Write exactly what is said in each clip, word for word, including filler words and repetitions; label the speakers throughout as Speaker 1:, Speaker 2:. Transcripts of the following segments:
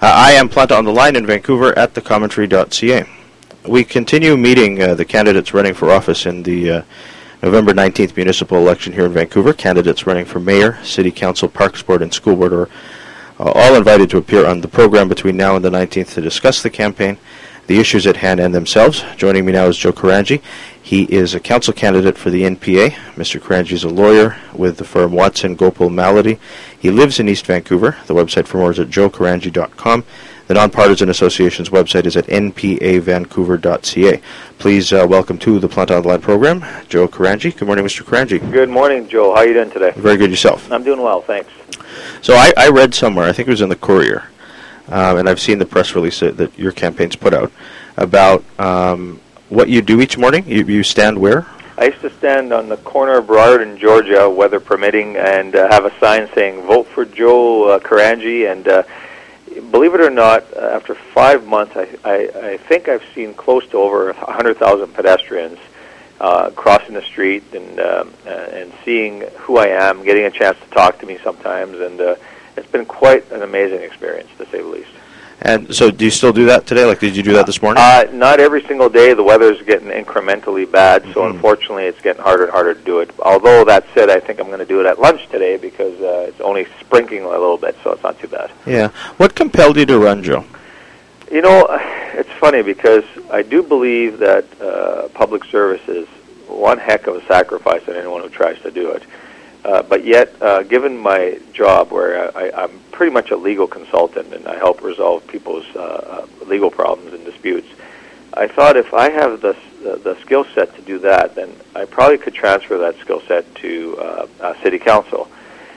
Speaker 1: Uh, I am Planta on the Line in Vancouver at the commentary dot c a. We continue meeting uh, the candidates running for office in the uh, November nineteenth municipal election here in Vancouver. Candidates running for mayor, city council, parks board, and school board are uh, all invited to appear on the program between now and the nineteenth to discuss the campaign, the issues at hand, and themselves. Joining me now is Joe Karanji. He is a council candidate for the N P A. Mister Karanji is a lawyer with the firm Watson Gopal Malady. He lives in East Vancouver. The website for more is at joe karanji dot com. The Nonpartisan Association's website is at n p a vancouver dot c a. Please uh, welcome to the Planta on the Line program, Joe Karanji. Good morning, Mister Karanji.
Speaker 2: Good morning, Joe. How are you doing today?
Speaker 1: Very good. Yourself?
Speaker 2: I'm doing well, thanks.
Speaker 1: So I, I read somewhere, I think it was in the Courier, um, and I've seen the press release that, that your campaign's put out, about um, what you do each morning. You, you stand where?
Speaker 2: I used to stand on the corner of Broward and Georgia, weather permitting, and uh, have a sign saying, vote for Joe uh, Karanji. And uh, believe it or not, uh, after five months, I, I, I think I've seen close to over one hundred thousand pedestrians uh, crossing the street and, um, uh, and seeing who I am, getting a chance to talk to me sometimes. And uh, it's been quite an amazing experience, to say the least.
Speaker 1: And so do you still do that today? Like, did you do that this morning?
Speaker 2: Uh, not every single day. The weather's getting incrementally bad, so
Speaker 1: mm-hmm.
Speaker 2: unfortunately it's getting harder and harder to do it. Although, that said, I think I'm going to do it at lunch today because uh, it's only sprinkling a little bit, so it's not too bad.
Speaker 1: Yeah. What compelled you to run, Joe?
Speaker 2: You know, it's funny because I do believe that uh, public service is one heck of a sacrifice on anyone who tries to do it. Uh, but yet, uh, given my job where I, I'm pretty much a legal consultant and I help resolve people's uh, legal problems and disputes, I thought if I have the, the, the skill set to do that, then I probably could transfer that skill set to uh, uh, city council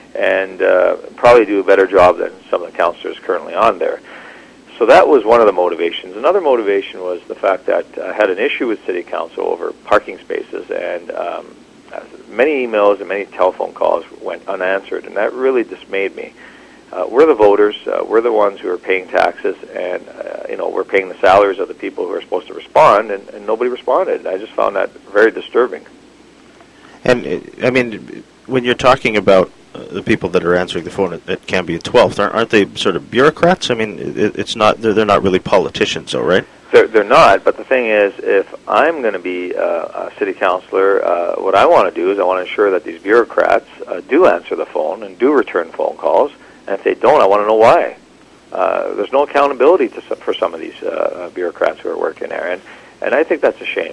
Speaker 2: and uh, probably do a better job than some of the councillors currently on there. So that was one of the motivations. Another motivation was the fact that I had an issue with city council over parking spaces, and um, many emails and many telephone calls went unanswered, and that really dismayed me. Uh, we're the voters. Uh, we're the ones who are paying taxes, and uh, you know we're paying the salaries of the people who are supposed to respond, and, and nobody responded. I just found that very disturbing.
Speaker 1: And uh, I mean, when you're talking about uh, the people that are answering the phone at, at Cambia twelfth, aren't, aren't they sort of bureaucrats? I mean, it, it's not. They're, they're not really politicians, though, right?
Speaker 2: They're, they're not, but the thing is, if I'm going to be uh, a city councilor, uh, what I want to do is I want to ensure that these bureaucrats uh, do answer the phone and do return phone calls, and if they don't, I want to know why. Uh, there's no accountability to, for some of these uh, bureaucrats who are working there, and, and I think that's a shame.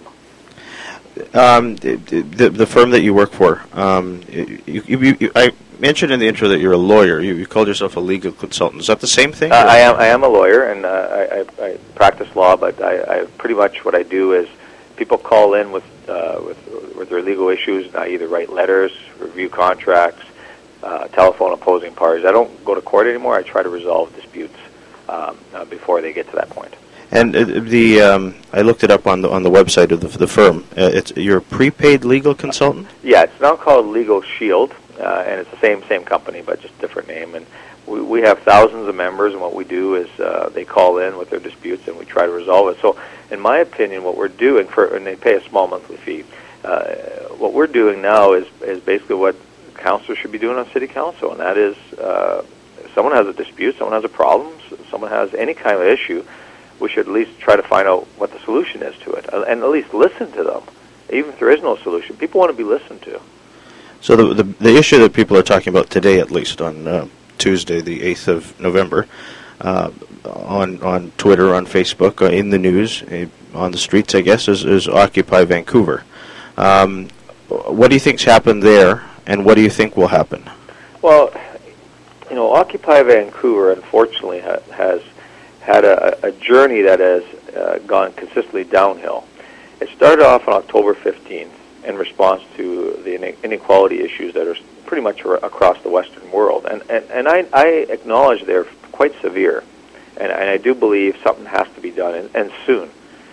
Speaker 1: Um, the, the, the firm that you work for, um, you, you, you, I mentioned in the intro that you're a lawyer. You, you called yourself a legal consultant. Is that the same thing?
Speaker 2: Uh, I am. I am a lawyer, and uh, I, I, I practice law. But I, I pretty much what I do is people call in with uh, with with their legal issues, and I either write letters, review contracts, uh, telephone opposing parties. I don't go to court anymore. I try to resolve disputes um, uh, before they get to that point.
Speaker 1: And uh, the um, I looked it up on the on the website of the, the firm. Uh, it's you're a prepaid legal consultant.
Speaker 2: Yeah, it's now called Legal Shield, uh, and it's the same same company but just different name. And we, we have thousands of members, and what we do is uh, they call in with their disputes, and we try to resolve it. So, in my opinion, what we're doing for and they pay a small monthly fee. Uh, what we're doing now is is basically what councilors should be doing on city council, and that is uh, if someone has a dispute, someone has a problem, someone has any kind of issue, we should at least try to find out what the solution is to it, and at least listen to them. Even if there is no solution, people want to be listened to.
Speaker 1: So the the, the issue that people are talking about today, at least on uh, Tuesday, the eighth of November, uh, on on Twitter, on Facebook, uh, in the news, uh, on the streets, I guess, is, is Occupy Vancouver. Um, what do you think's happened there, and what do you think will happen? Well,
Speaker 2: you know, Occupy Vancouver, unfortunately, ha- has had a, a journey that has uh, gone consistently downhill. It started off on October fifteenth in response to the inequality issues that are pretty much ar- across the Western world. And, and, and I, I acknowledge they're quite severe, and, and I do believe something has to be done, and, and soon.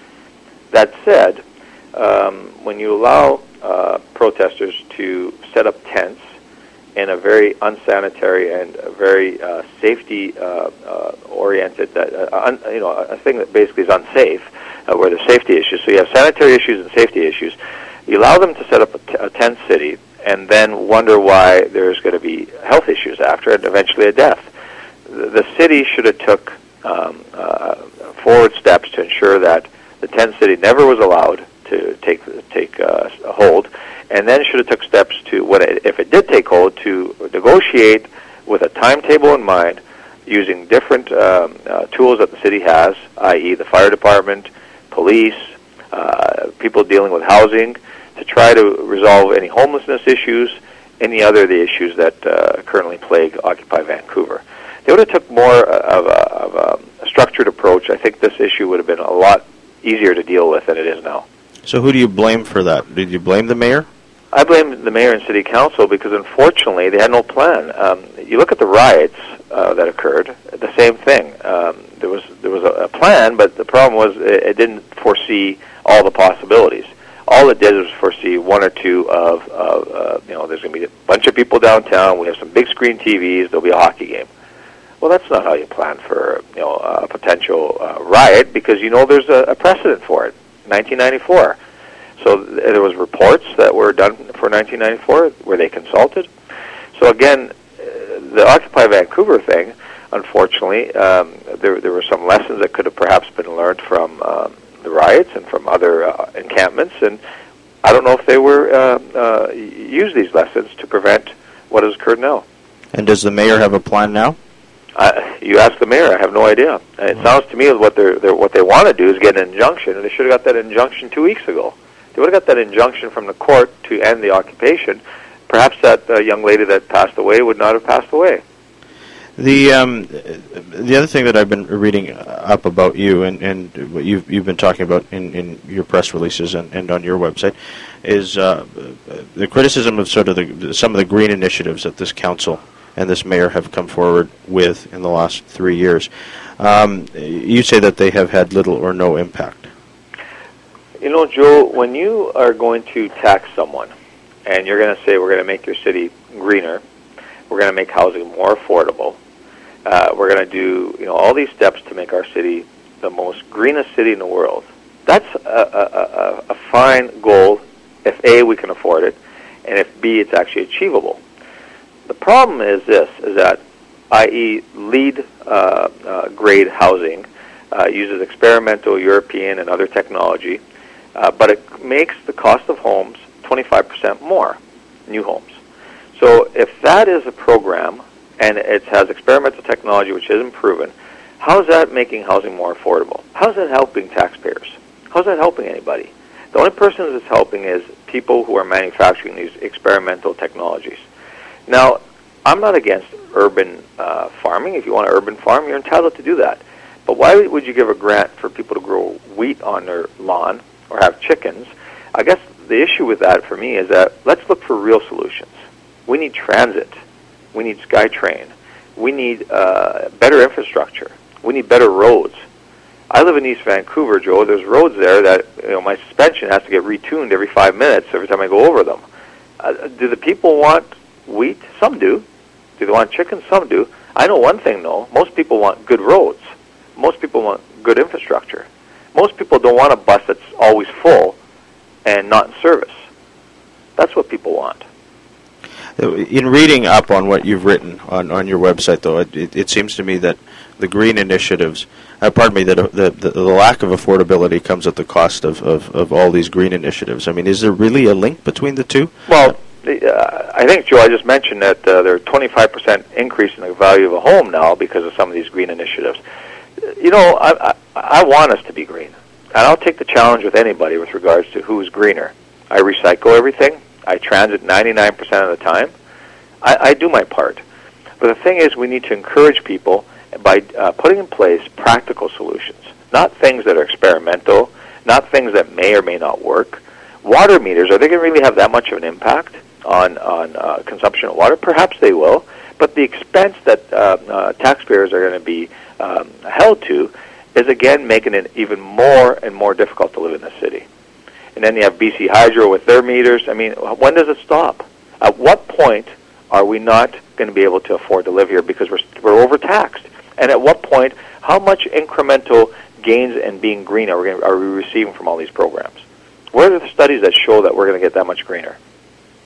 Speaker 2: That said, um, when you allow uh, protesters to set up tents in a very unsanitary and a very uh, safety-oriented, uh, uh, uh, un, you know, a thing that basically is unsafe, uh, where there's safety issues. So you have sanitary issues and safety issues. You allow them to set up a, t- a tent city and then wonder why there's going to be health issues after and eventually a death. The, the city should have took um, uh, forward steps to ensure that the tent city never was allowed to take take uh, hold, and then should have took steps to, when it, if it did take hold, to negotiate with a timetable in mind, using different um, uh, tools that the city has, that is the fire department, police, uh, people dealing with housing, to try to resolve any homelessness issues, any other of the issues that uh, currently plague Occupy Vancouver. They would have took more of a, of a structured approach. I think this issue would have been a lot easier to deal with than it is now.
Speaker 1: So who do you blame for that? Did you blame the mayor?
Speaker 2: I blame the mayor and city council because, unfortunately, they had no plan. Um, you look at the riots uh, that occurred, the same thing. Um, there was there was a, a plan, but the problem was it, it didn't foresee all the possibilities. All it did was foresee one or two of, of uh, you know, there's going to be a bunch of people downtown, we have some big screen T Vs, there'll be a hockey game. Well, that's not how you plan for, you know, a potential uh, riot, because you know there's a, a precedent for it, nineteen ninety-four. So th- there was reports that were done for nineteen ninety-four where they consulted. So again, uh, the Occupy Vancouver thing, unfortunately, um, there there were some lessons that could have perhaps been learned from um, the riots and from other uh, encampments, and I don't know if they were uh, uh, use these lessons to prevent what has occurred now.
Speaker 1: And does the mayor have a plan now?
Speaker 2: Uh, you ask the mayor. I have no idea. And it sounds to me as what they're, they're what they want to do is get an injunction, and they should have got that injunction two weeks ago. They would have got that injunction from the court to end the occupation. Perhaps that uh, young lady that passed away would not have passed away.
Speaker 1: The um, the other thing that I've been reading up about you and, and what you've you've been talking about in, in your press releases and, and on your website is uh, the criticism of sort of the, some of the green initiatives that this council and this mayor have come forward with in the last three years. Um, you say that they have had little or no impact.
Speaker 2: You know, Joe, when you are going to tax someone and you're going to say we're going to make your city greener, we're going to make housing more affordable, uh, we're going to do, you know, all these steps to make our city the most greenest city in the world, that's a, a, a, a fine goal if A, we can afford it, and if B, it's actually achievable. The problem is this, is that, that is LEED uh, uh, grade housing uh, uses experimental European and other technology, uh, but it makes the cost of homes twenty-five percent more, new homes. So if that is a program and it has experimental technology which isn't proven, how is that making housing more affordable? How is that helping taxpayers? How is that helping anybody? The only person that's helping is people who are manufacturing these experimental technologies. Now, I'm not against urban uh, farming. If you want an urban farm, you're entitled to do that. But why would you give a grant for people to grow wheat on their lawn or have chickens? I guess the issue with that for me is that let's look for real solutions. We need transit. We need SkyTrain. We need uh, better infrastructure. We need better roads. I live in East Vancouver, Joe. There's roads there that, you know, my suspension has to get retuned every five minutes every time I go over them. Uh, do the people want wheat? Some do. Do they want chicken? Some do. I know one thing, though. Most people want good roads. Most people want good infrastructure. Most people don't want a bus that's always full and not in service. That's what people want.
Speaker 1: In reading up on what you've written on, on your website, though, it, it, it seems to me that the green initiatives, uh, pardon me, that uh, the, the, the lack of affordability comes at the cost of, of, of all these green initiatives. I mean, is there really a link between the two?
Speaker 2: Well, uh, I think, Joe, I just mentioned that uh, there are twenty-five percent increase in the value of a home now because of some of these green initiatives. You know, I, I, I want us to be green. And I'll take the challenge with anybody with regards to who's greener. I recycle everything. I transit ninety-nine percent of the time. I, I do my part. But the thing is, we need to encourage people by uh, putting in place practical solutions, not things that are experimental, not things that may or may not work. Water meters, are they going to really have that much of an impact on, on uh, consumption of water? Perhaps they will. But the expense that uh, uh, taxpayers are going to be um, held to is, again, making it even more and more difficult to live in the city. And then you have B C Hydro with their meters. I mean, when does it stop? At what point are we not going to be able to afford to live here because we're, we're overtaxed? And at what point, how much incremental gains and being green are we, gonna, are we receiving from all these programs? Where are the studies that show that we're going to get that much greener?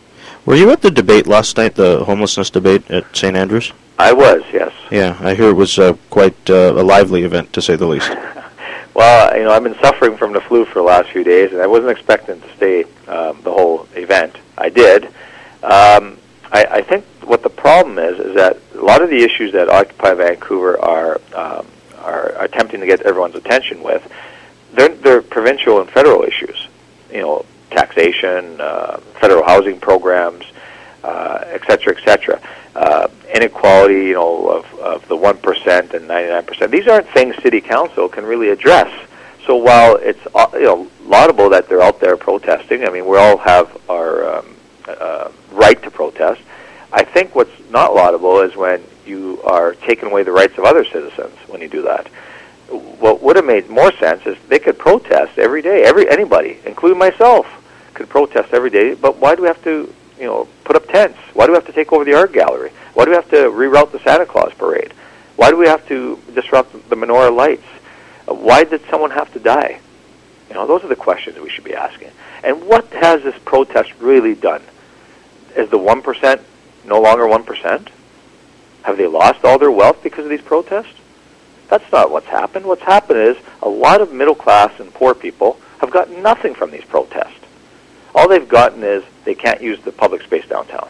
Speaker 1: Were you at the debate last night, the homelessness debate at Saint Andrews?
Speaker 2: I was, yes.
Speaker 1: Yeah, I hear it was uh, quite uh, a lively event, to say the least.
Speaker 2: Well, you know, I've been suffering from the flu for the last few days, and I wasn't expecting to stay um, the whole event. I did. Um, I, I think what the problem is is that a lot of the issues that Occupy Vancouver are um, are attempting to get everyone's attention with, they're, they're provincial and federal issues. You know, taxation, uh, federal housing programs, uh, et cetera, et cetera. Uh, inequality, you know, of, of the one percent and ninety-nine percent. These aren't things City Council can really address. So while it's, uh, you know, laudable that they're out there protesting, I mean, we all have our um, uh, right to protest, I think what's not laudable is when you are taking away the rights of other citizens when you do that. What would have made more sense is they could protest every day. Every anybody, including myself, could protest every day. But why do we have to, you know, put up tents? Why do we have to take over the art gallery? Why do we have to reroute the Santa Claus parade? Why do we have to disrupt the menorah lights? Uh, why did someone have to die? You know, those are the questions we should be asking. And what has this protest really done? Is the one percent no longer one percent? Have they lost all their wealth because of these protests? That's not what's happened. What's happened is a lot of middle class and poor people have gotten nothing from these protests. All they've gotten is they can't use the public space downtown.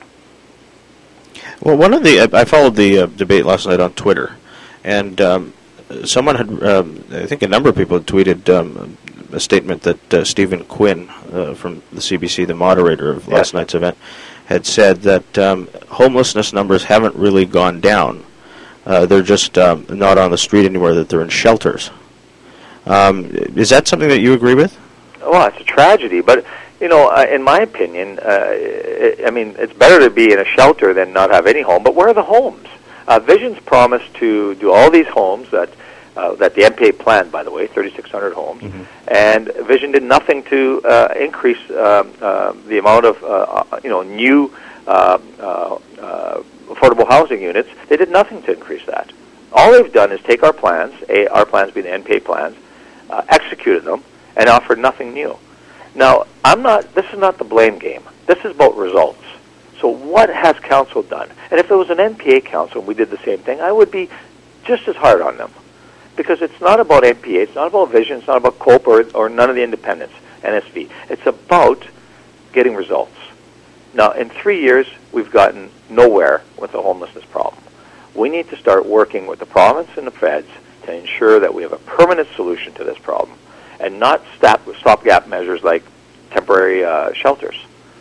Speaker 1: Well, one of the I followed the uh, debate last night on Twitter, and um, someone had, um, I think a number of people had tweeted um, a statement that uh, Stephen Quinn uh, from the C B C, the moderator of last yes. night's event, had said that um, homelessness numbers haven't really gone down. Uh, they're just um, not on the street anymore, that they're in shelters. Um, is that something that you agree with?
Speaker 2: Well, it's a tragedy, but, you know, uh, in my opinion, uh, it, I mean, it's better to be in a shelter than not have any home, but where are the homes? Uh, Vision's promised to do all these homes that uh, that the M P A planned, by the way, thirty-six hundred homes, mm-hmm. and Vision did nothing to uh, increase um, uh, the amount of, uh, you know, new uh, uh, uh, affordable housing units. They did nothing to increase that. All they've done is take our plans, a, our plans being the N P A plans, uh, executed them, and offered nothing new. Now, I'm not. This is not the blame game. This is about results. So what has council done? And if it was an N P A council and we did the same thing, I would be just as hard on them. Because it's not about N P A, it's not about Vision, it's not about COPE or, or none of the independents, N S V. It's about getting results. Now, in three years, we've gotten nowhere with the homelessness problem. We need to start working with the province and the feds to ensure that we have a permanent solution to this problem and not stop, stopgap measures like temporary uh, shelters.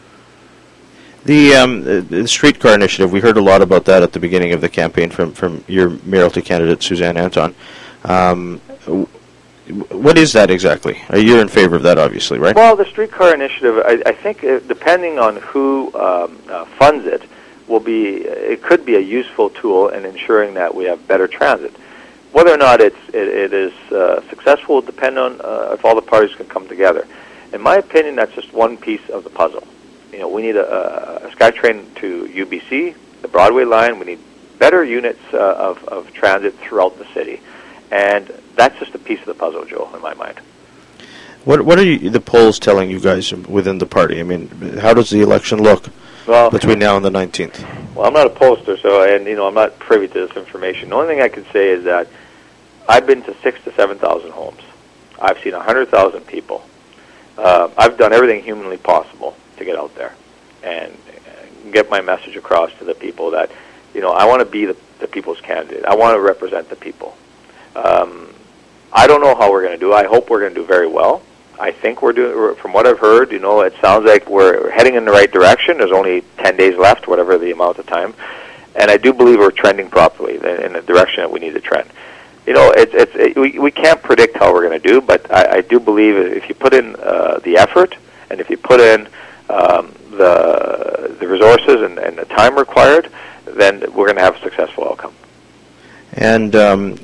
Speaker 1: The, um, the streetcar initiative, we heard a lot about that at the beginning of the campaign from, from your mayoralty candidate, Suzanne Anton. Um, what is that exactly? You're in favor of that, obviously, right?
Speaker 2: Well, the streetcar initiative, I, I think, uh, depending on who um, uh, funds it, will be it could be a useful tool in ensuring that we have better transit. Whether or not it's it, it is uh, successful will depend on uh, if all the parties can come together. In my opinion, that's just one piece of the puzzle. You know, we need a, a SkyTrain to U B C, the Broadway line. We need better units uh, of, of transit throughout the city. And that's just a piece of the puzzle, Joe, in my mind.
Speaker 1: What What are you, the polls telling you guys within the party? I mean, how does the election look well, between now and the nineteenth?
Speaker 2: Well, I'm not a pollster, so and you know I'm not privy to this information. The only thing I can say is that I've been to six to seven thousand homes. I've seen a hundred thousand people. Uh, I've done everything humanly possible to get out there and uh, get my message across to the people that, you know, I want to be the, the people's candidate. I want to represent the people. Um, I don't know how we're going to do. I hope we're going to do very well. I think we're doing, from what I've heard, you know, it sounds like we're heading in the right direction. There's only ten days left, whatever the amount of time. And I do believe we're trending properly in the direction that we need to trend. You know, it's, it's, it, we, we can't predict how we're going to do, but I, I do believe if you put in uh, the effort and if you put in um, the the resources and, and the time required, then we're going to have a successful outcome.
Speaker 1: And um,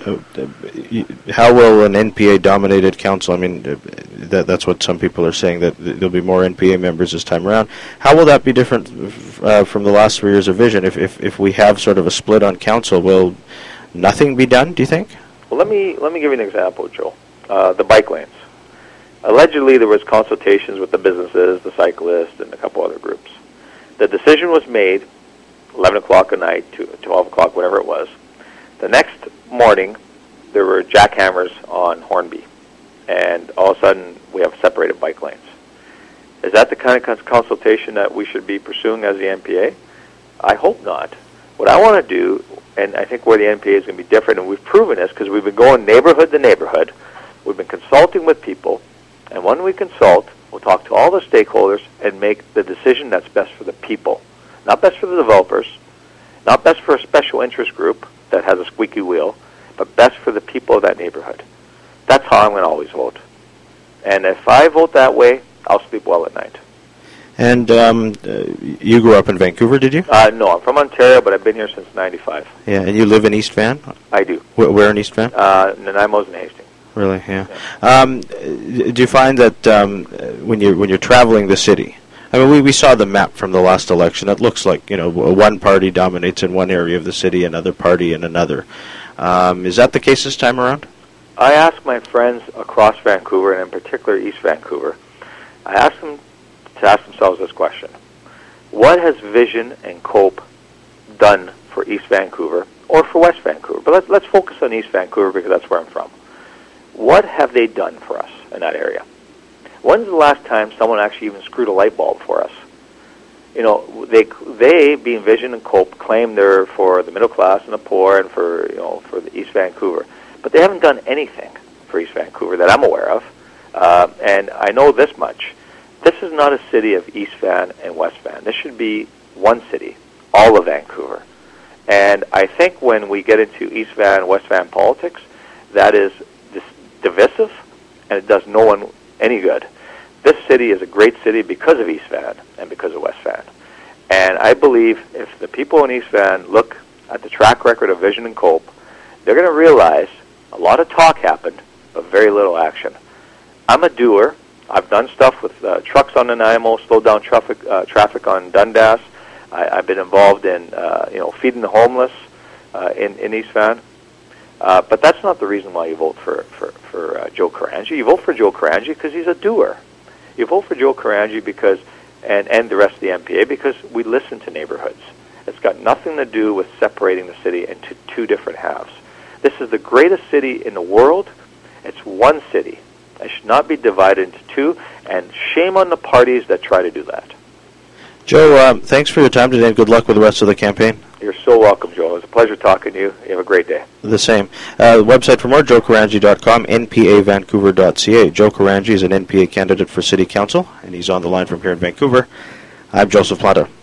Speaker 1: how will an N P A-dominated council, I mean, that, that's what some people are saying, that there'll be more N P A members this time around. How will that be different uh, from the last three years of Vision? If, if if we have sort of a split on council, will nothing be done, do you think?
Speaker 2: Well, let me let me give you an example, Joe. Uh, the bike lanes. Allegedly, there was consultations with the businesses, the cyclists, and a couple other groups. the decision was made eleven o'clock at night to twelve o'clock, whatever it was. The next morning, there were jackhammers on Hornby, and all of a sudden we have separated bike lanes. Is that the kind of consultation that we should be pursuing as the N P A? I hope not. What I want to do, and I think where the N P A is going to be different, and we've proven this because we've been going neighborhood to neighborhood, we've been consulting with people, and when we consult, we'll talk to all the stakeholders and make the decision that's best for the people. Not best for the developers, not best for a special interest group that has a squeaky wheel, but best for the people of that neighborhood. That's how I'm going to always vote. And if I vote that way, I'll sleep well at night.
Speaker 1: And um, uh, you grew up in Vancouver, did you?
Speaker 2: Uh, no, I'm from Ontario, but I've been here since ninety-five.
Speaker 1: Yeah, and you live in East Van?
Speaker 2: I do.
Speaker 1: Where, where in East Van?
Speaker 2: Uh, Nanaimo's and Hastings.
Speaker 1: Really, yeah. yeah. Um, do you find that um, when you're when you're traveling the city, I mean, we, we saw the map from the last election. It looks like, you know, one party dominates in one area of the city, another party in another. Um, is that the case this time around?
Speaker 2: I ask my friends across Vancouver, and in particular East Vancouver, I ask them to ask themselves this question. What has Vision and COPE done for East Vancouver or for West Vancouver? But let's, let's focus on East Vancouver because that's where I'm from. What have they done for us in that area? When's the last time someone actually even screwed a light bulb for us? You know, they, they being Vision and COPE, claim they're for the middle class and the poor and for, you know, for the East Vancouver. But they haven't done anything for East Vancouver that I'm aware of. Uh, and I know this much. This is not a city of East Van and West Van. This should be one city, all of Vancouver. And I think when we get into East Van, West Van politics, that is dis- divisive, and it does no one any good. This city is a great city because of East Van and because of West Van. And I believe if the people in East Van look at the track record of Vision and COPE, they're going to realize a lot of talk happened, but very little action. I'm a doer. I've done stuff with uh, trucks on Nanaimo, slowed down traffic uh, traffic on Dundas. I, I've been involved in uh, you know feeding the homeless uh, in in East Van. Uh, but that's not the reason why you vote for for for uh, Joe Karanji. You vote for Joe Karanji because he's a doer. You vote for Joe Karanji because and and the rest of the N P A because we listen to neighborhoods. It's got nothing to do with separating the city into two different halves. This is the greatest city in the world. It's one city. It should not be divided into two, and shame on the parties that try to do that.
Speaker 1: Joe, um, thanks for your time today, and good luck with the rest of the campaign.
Speaker 2: You're so welcome, Joe. It was a pleasure talking to you. You have a great day.
Speaker 1: The same. Uh, the website for more, joe karanji dot com, n p a vancouver dot c a. Joe Karanji is an N P A candidate for City Council, and he's on the line from here in Vancouver. I'm Joseph Planta.